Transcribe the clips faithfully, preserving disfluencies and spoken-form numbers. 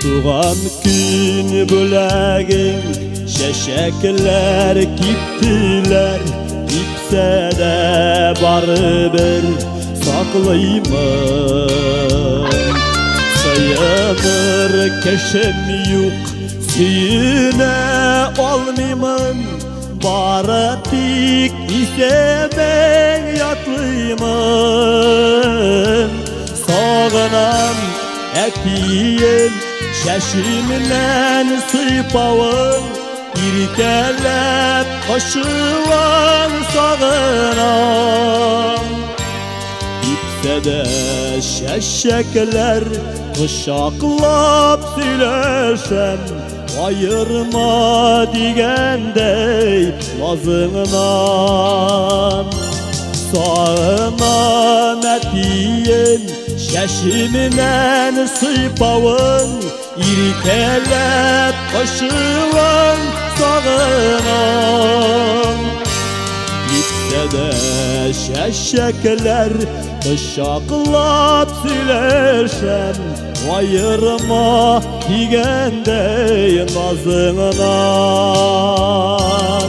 Туған күн бүләгің шәшәкеләр киптілер, кипсә дә барыбер саклыймын. Сыйыныр кешем юк, сүйенә алмыймын, бары тик исемең ятлыймын. Сагынам әтием, шәшимнән сыйпавың, иркәләп кошуың сагынам. Кипсә дә шәшәкеләр, кочаклап сөйләшәм, айырма дигәндәй назыңнан. Сагынам әтием, шәшимнән сыйпавың, иркәләп кошуың сагынам. Кипсә дә шәшәкеләр, кочаклап сөйләшәм, айырма дигәндәй назыңнан.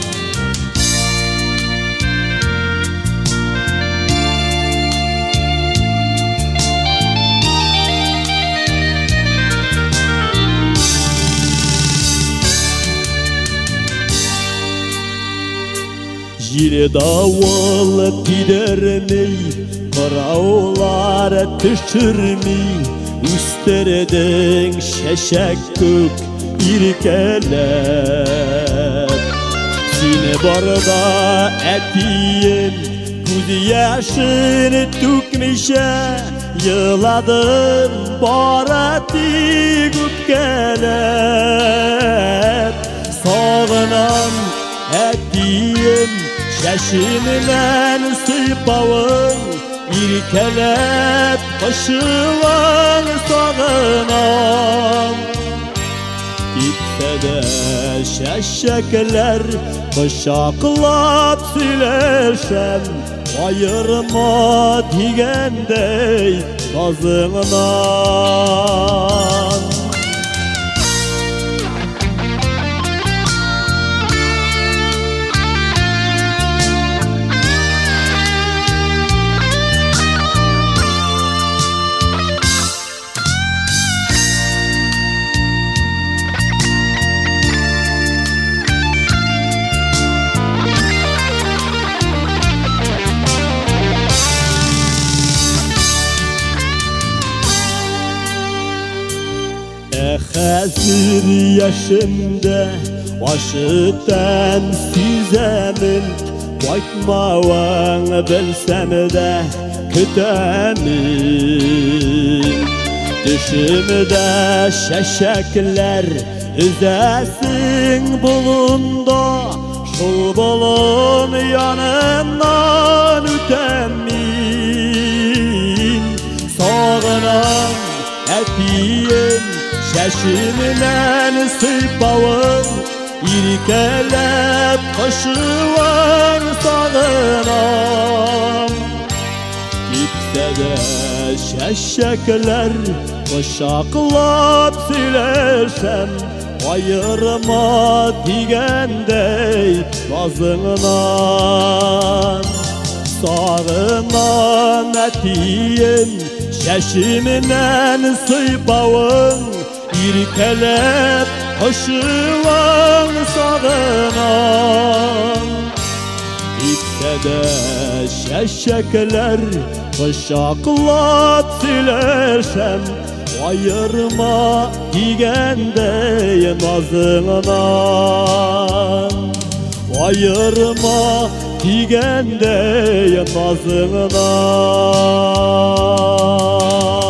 Җил давыл тидермей, кыраулар төшерми, үстердең шәшәк күк иркәләп. Сине барда әтием, күз яшын түкмичә, йыладым бары тик үпкәләп. Сагынам әтием, шәшимнән сыйпавың, иркәләп кошуың сагынам. Кипсә дә шәшәкеләр, кочаклап сөйләшәм, айырма дигәндәй назыңнан. Хәзер яшемдә ашыктан сизәмен, кайтмавың белсәм дә көтәмен. Төшемдә шәшәкеләр өзәсең болында, шул болын яныннан үтәм мин. Сагынам әтием, шәшимнән сыйпавың, иркәләп кошуың сагынам. Кипсә дә шәшәкеләр, кочаклап сөйләшәм, айырма дигәндәй назыңнан. Сагынам әтием, шәшимнән сыйпавың, иркәләп кошуың сагынам. Кипсә дә шәшәкеләр, кочаклап сөйләшәм, айырма дигәндәй назыңнан. Айырма дигәндәй назыңнан.